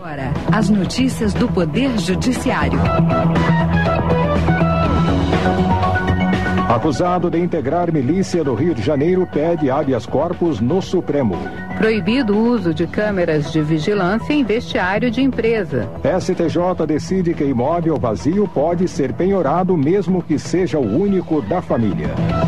Agora, as notícias do Poder Judiciário. Acusado de integrar milícia do Rio de Janeiro pede habeas corpus no Supremo. Proibido o uso de câmeras de vigilância em vestiário de empresa. STJ decide que imóvel vazio pode ser penhorado mesmo que seja o único da família.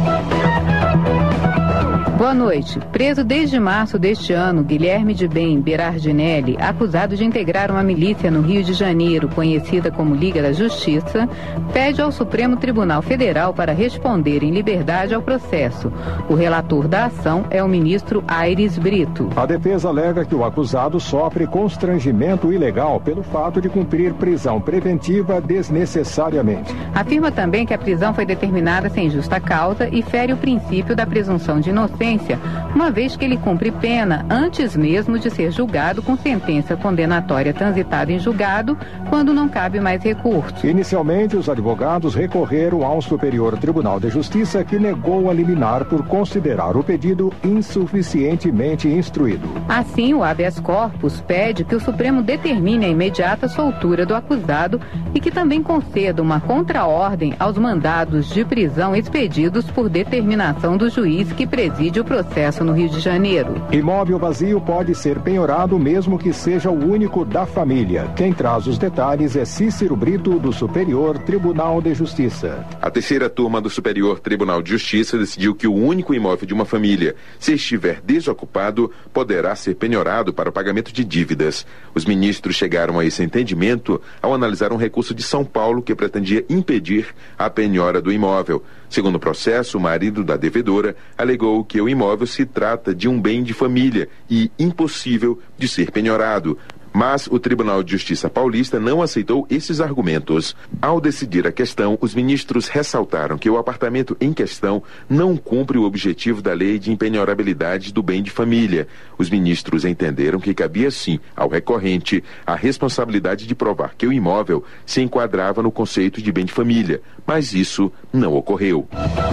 Boa noite. Preso desde março deste ano, Guilherme de Bem Berardinelli, acusado de integrar uma milícia no Rio de Janeiro, conhecida como Liga da Justiça, pede ao Supremo Tribunal Federal para responder em liberdade ao processo. O relator da ação é o ministro Aires Brito. A defesa alega que o acusado sofre constrangimento ilegal pelo fato de cumprir prisão preventiva desnecessariamente. Afirma também que a prisão foi determinada sem justa causa e fere o princípio da presunção de inocência, uma vez que ele cumpre pena antes mesmo de ser julgado com sentença condenatória transitada em julgado, quando não cabe mais recurso. Inicialmente, os advogados recorreram ao Superior Tribunal de Justiça, que negou a liminar por considerar o pedido insuficientemente instruído. Assim, o habeas corpus pede que o Supremo determine a imediata soltura do acusado e que também conceda uma contraordem aos mandados de prisão expedidos por determinação do juiz que preside o processo no Rio de Janeiro. Imóvel vazio pode ser penhorado mesmo que seja o único da família. Quem traz os detalhes é Cícero Brito, do Superior Tribunal de Justiça. A terceira turma do Superior Tribunal de Justiça decidiu que o único imóvel de uma família, se estiver desocupado, poderá ser penhorado para o pagamento de dívidas. Os ministros chegaram a esse entendimento ao analisar um recurso de São Paulo que pretendia impedir a penhora do imóvel. Segundo o processo, o marido da devedora alegou que o imóvel se trata de um bem de família e impossível de ser penhorado. Mas o Tribunal de Justiça paulista não aceitou esses argumentos. Ao decidir a questão, os ministros ressaltaram que o apartamento em questão não cumpre o objetivo da lei de impenhorabilidade do bem de família. Os ministros entenderam que cabia sim ao recorrente a responsabilidade de provar que o imóvel se enquadrava no conceito de bem de família, mas isso não ocorreu.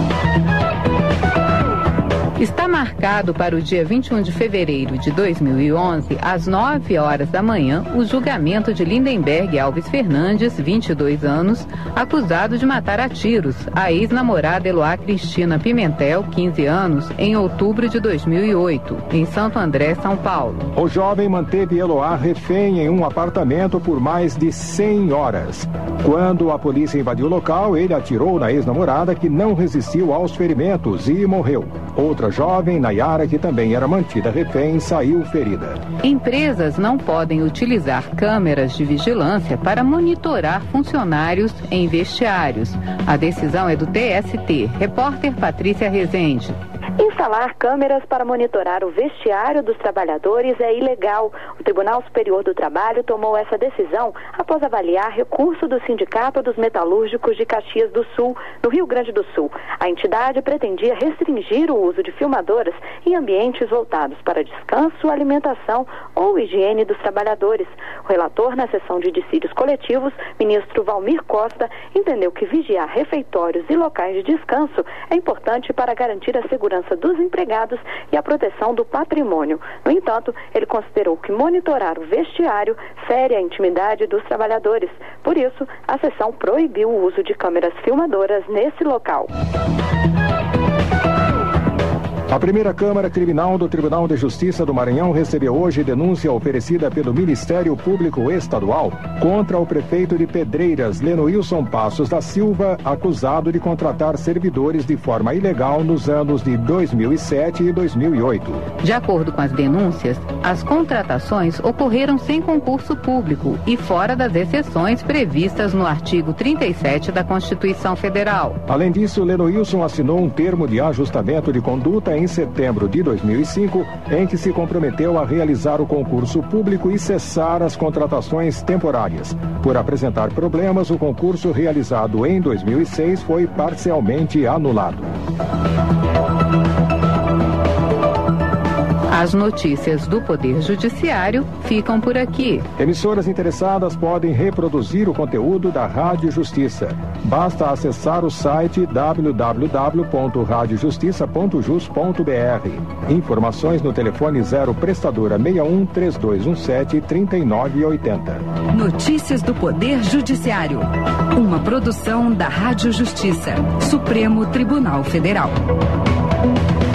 Está marcado para o dia 21 de fevereiro de 2011, às 9 horas da manhã, o julgamento de Lindenberg Alves Fernandes, 22 anos, acusado de matar a tiros a ex-namorada Eloá Cristina Pimentel, 15 anos, em outubro de 2008, em Santo André, São Paulo. O jovem manteve Eloá refém em um apartamento por mais de 100 horas. Quando a polícia invadiu o local, ele atirou na ex-namorada, que não resistiu aos ferimentos e morreu. Outra jovem, Nayara, que também era mantida refém, saiu ferida. Empresas não podem utilizar câmeras de vigilância para monitorar funcionários em vestiários. A decisão é do TST. Repórter Patrícia Rezende. Instalar câmeras para monitorar o vestiário dos trabalhadores é ilegal. O Tribunal Superior do Trabalho tomou essa decisão após avaliar recurso do Sindicato dos Metalúrgicos de Caxias do Sul, no Rio Grande do Sul. A entidade pretendia restringir o uso de filmadoras em ambientes voltados para descanso, alimentação ou higiene dos trabalhadores. O relator na sessão de dissídios coletivos, ministro Valmir Costa, entendeu que vigiar refeitórios e locais de descanso é importante para garantir a segurança dos empregados e a proteção do patrimônio. No entanto, ele considerou que monitorar o vestiário fere a intimidade dos trabalhadores. Por isso, a sessão proibiu o uso de câmeras filmadoras nesse local. A primeira Câmara Criminal do Tribunal de Justiça do Maranhão recebeu hoje denúncia oferecida pelo Ministério Público Estadual contra o prefeito de Pedreiras, Lenoilson Passos da Silva, acusado de contratar servidores de forma ilegal nos anos de 2007 e 2008. De acordo com as denúncias, as contratações ocorreram sem concurso público e fora das exceções previstas no artigo 37 da Constituição Federal. Além disso, Lenoilson assinou um termo de ajustamento de conduta em setembro de 2005, em que se comprometeu a realizar o concurso público e cessar as contratações temporárias. Por apresentar problemas, o concurso realizado em 2006 foi parcialmente anulado. A As notícias do Poder Judiciário ficam por aqui. Emissoras interessadas podem reproduzir o conteúdo da Rádio Justiça. Basta acessar o site www.radiojustiça.jus.br. Informações no telefone 0 prestadora 61 3217 3980. Notícias do Poder Judiciário. Uma produção da Rádio Justiça, Supremo Tribunal Federal.